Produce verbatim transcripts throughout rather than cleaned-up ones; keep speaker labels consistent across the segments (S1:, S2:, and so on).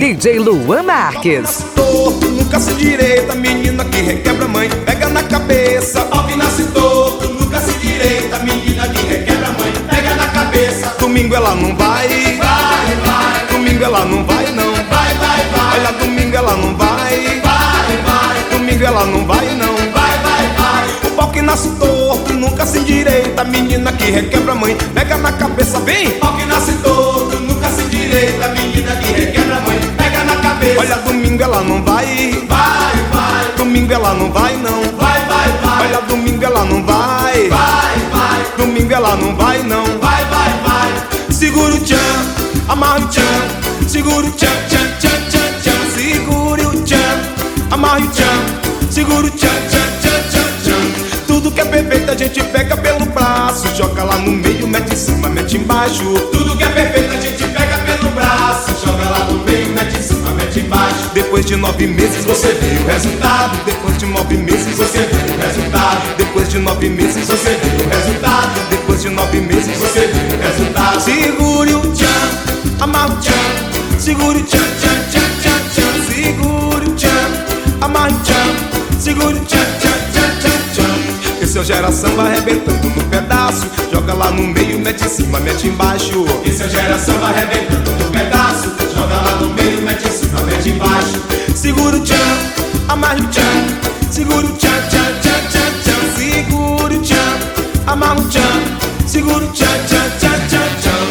S1: D J Luan Marques.
S2: Torto, nunca se direita, menina que requebra mãe, pega na cabeça. Pau que nasce torto, nunca se direita, menina que requebra mãe, pega na cabeça. Domingo ela não vai, vai, vai. Domingo ela não vai não, vai, vai, vai. Olha, domingo ela não vai, vai, vai. Domingo ela não vai não, vai, vai, vai. O pau que nasce torto, nunca se endireita, menina que requebra mãe, pega na cabeça, vem. Pau que nasce torto, nunca se endireita, menina que requebra mãe, pega na cabeça. Olha, domingo ela não vai, vai, vai. Domingo ela não vai não, vai, vai, vai. Olha, domingo ela não vai, vai, vai. Domingo ela não vai não, vai, vai, vai. Segura o tchan, amarra o tchan, segura o tchan, tchan, tchan, tchan, tchan. Segura o tchan, amarra o tchan, segura o tchan, tchan, tchan, tchan, tchan. Tudo que é perfeito a gente pega pelo braço, joga lá no meio, mete em cima, mete embaixo. Tudo que é perfeito a gente pega pelo braço, joga lá no meio, mete em cima, mete embaixo. Depois de nove meses você vê o resultado. Depois de nove meses você vê o resultado. Depois de nove meses você vê o resultado. Depois de nove meses você vê o resultado. Segure o tchan, amarra o tchan, segure o tchan, tchan, tchan, tchan, tchan. Segure o tchan, amarra o tchan, segure o tchan, tchan, tchan, tchan, tchan. Esse é o geração arrebentando no pedaço, joga lá no meio, mete em cima, mete embaixo. Esse é o geração arrebentando no pedaço, joga lá no meio, mete em cima, mete embaixo. Segura o tchan, amarra o tchan, segura o tchan, tchan, tchan, tchan, tchan. Segura o tchan, amarra o tchan, segura o tchan, tchan, tchan, tchan, tchan.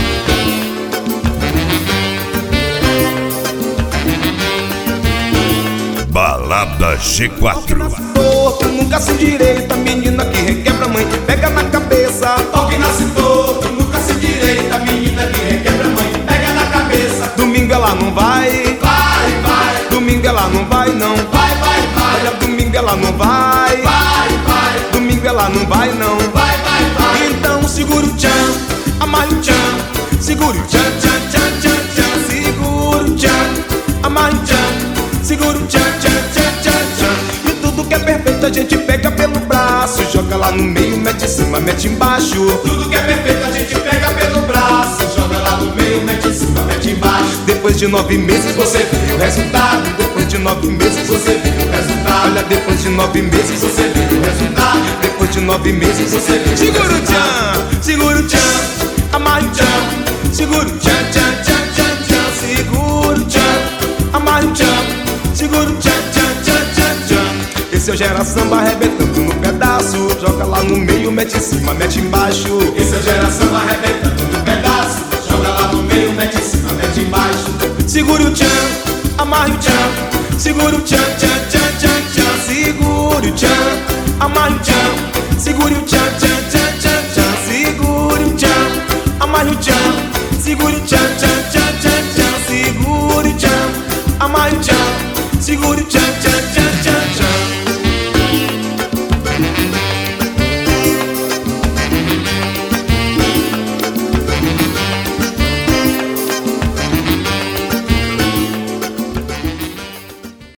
S3: Balada G quatro.
S2: Torto, nunca se endireita, menina que requebra mãe, pega na cabeça. Pau que nasce torto, nunca se endireita, menina que requebra mãe, pega na cabeça. Domingo ela não vai, vai, vai. Domingo ela não vai não, vai, vai, vai. Olha, domingo ela não vai, vai, vai. Domingo ela não vai não, vai, vai, vai. Então segura o tchan, amarra o tchan, segura o tchan, tchan, tchan, tchan, tchan. Segura o tchan, amarra o tchan, segura o tchan, tchan, tchan, tchan, tchan. E tudo que é perfeito a gente pega pelo braço, joga lá no meio, mete em cima, mete embaixo. Tudo que é perfeito a gente pega pelo braço, joga lá no meio, mete em cima, mete embaixo. Depois de nove meses você vê o resultado. Depois de nove meses você vê o resultado. Olha, depois de nove meses você vê o resultado. Depois de nove meses você vê o resultado. Segura o tchan, segura o tchan, amarra o tchan, segura o tchan, tchan, tchan, tchan, tchan. Segura o tchan, amarra o tchan, segura o tchan, tchan, tchan, tchan, tchan. Esse é o gera samba arrebentando no pedaço, joga lá no meio, mete em cima, mete embaixo. Esse é o gera samba arrebentando no pedaço, joga lá no meio, mete em cima, mete embaixo. Segura o tchan, amarra o tchan, segura o tchan, tchan, tchan, tchan, tchan. Segura o tchan, amarra o tchan, segura o tchan, tchan, tchan, tchan, tchan. Segura o tchan, amarra o tchan, segura o tchan, tchan, tchan, tchan, tchan. Segura o tchan, amarra o tchan, segura o tchan,